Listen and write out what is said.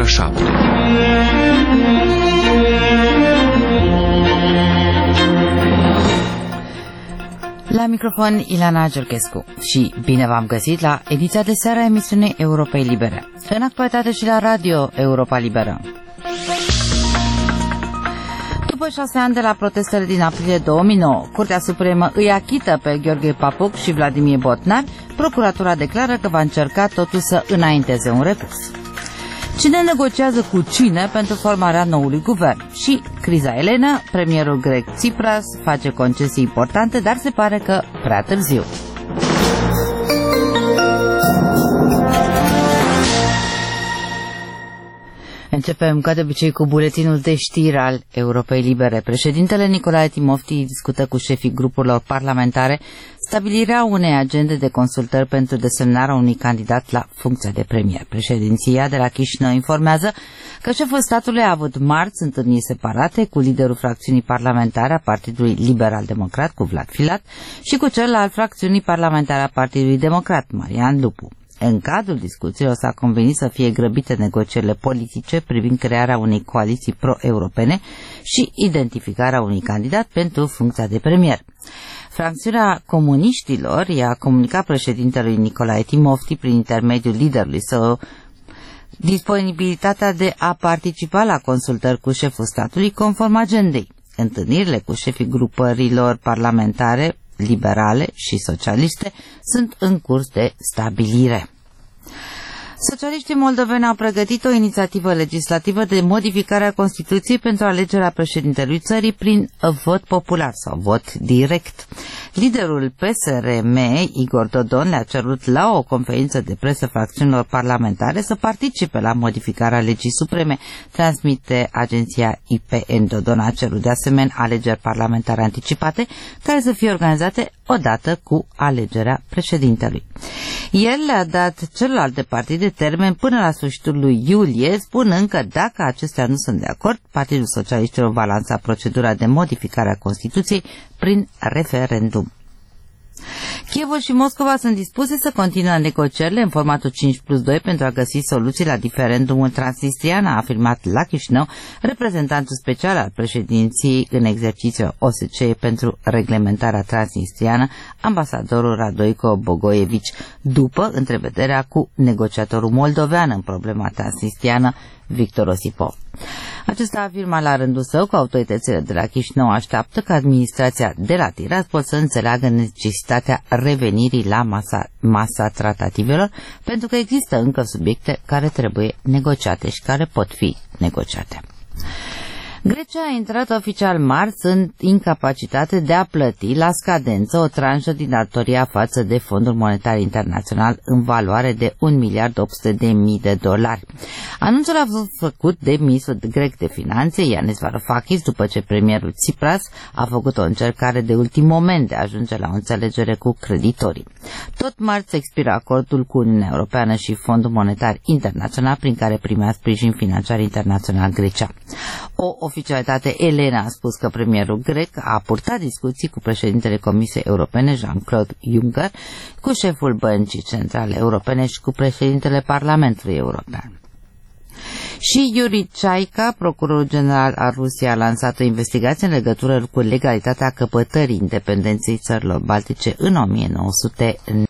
ora 7. La microfon Ilana Giurchescu și bine v-am găsit la ediția de seară a emisiunii Europei Libere. În actualitate și la Radio Europa Liberă. După 6 ani de la protestele din aprilie 2009, Curtea Supremă îi achită pe Gheorghe Papuc și Vladimir Botnar, procuratura declară că va încerca totuși să înainteze un recurs. Cine negociază cu cine pentru formarea noului guvern? Și criza elenă, premierul grec Tsipras face concesii importante, dar se pare că prea târziu. Începem ca de obicei cu buletinul de știri al Europei Libere. Președintele Nicolae Timofti discută cu șefii grupurilor parlamentare stabilirea unei agende de consultări pentru desemnarea unui candidat la funcția de premier. Președinția de la Chișinău informează că șeful statului a avut marți întâlniri separate cu liderul fracțiunii parlamentare a Partidului Liberal-Democrat, cu Vlad Filat, și cu celălalt fracțiunii parlamentare a Partidului Democrat, Marian Lupu. În cadrul discuțiilor s-a convenit să fie grăbite negocierile politice privind crearea unei coaliții pro-europene și identificarea unui candidat pentru funcția de premier. Fracțiunea comuniștilor i-a comunicat președintelui Nicolae Timofti prin intermediul liderului său disponibilitatea de a participa la consultări cu șeful statului conform agendei. Întâlnirile cu șefii grupărilor parlamentare liberale și socialiste sunt în curs de stabilire. Socialiștii moldoveni au pregătit o inițiativă legislativă de modificare a Constituției pentru alegerea președintelui țării prin vot popular sau vot direct. Liderul PSRM, Igor Dodon, le-a cerut la o conferință de presă fracțiunilor parlamentare să participe la modificarea legii supreme, transmite agenția IPN. Dodon a cerut de asemenea alegeri parlamentare anticipate, care să fie organizate odată cu alegerea președintelui. El le-a dat celelalte partide termen până la sfârșitul lui iulie, spunând că dacă acestea nu sunt de acord, Partidul Socialiștilor va lansa procedura de modificare a Constituției prin referendum. Kievul și Moscova sunt dispuse să continue negocierile în formatul 5+2 pentru a găsi soluții la diferendumul transnistrian, a afirmat la Chișinău reprezentantul special al președinției în exercițiu OSCE pentru reglementarea transnistriană, ambasadorul Radoico Bogoievici, după întrevederea cu negociatorul moldovean în problema transnistriană, Victor Osipov. Acesta afirma la rândul său că autoritățile de la Chișinău așteaptă ca administrația de la Tiraspol să înțeleagă necesitatea revenirii la masa tratativelor, pentru că există încă subiecte care trebuie negociate și care pot fi negociate. Grecia a intrat oficial marți în incapacitate de a plăti la scadență o tranșă din datoria față de Fondul Monetar Internațional în valoare de $1.800.000. Anunțul a fost făcut de ministrul grec de finanțe, Yanis Varoufakis, după ce premierul Tsipras a făcut o încercare de ultim moment de a ajunge la o înțelegere cu creditorii. Tot marți expiră acordul cu Uniunea Europeană și Fondul Monetar Internațional, prin care primea sprijin financiar internațional Grecia. O oficialitate elena a spus că premierul grec a purtat discuții cu președintele Comisiei Europene, Jean-Claude Juncker, cu șeful Băncii Centrale Europene și cu președintele Parlamentului European. Și Yuri Chaica, procurorul general al Rusiei, a lansat o investigație în legătură cu legalitatea căpătării independenței țărilor baltice în 1990.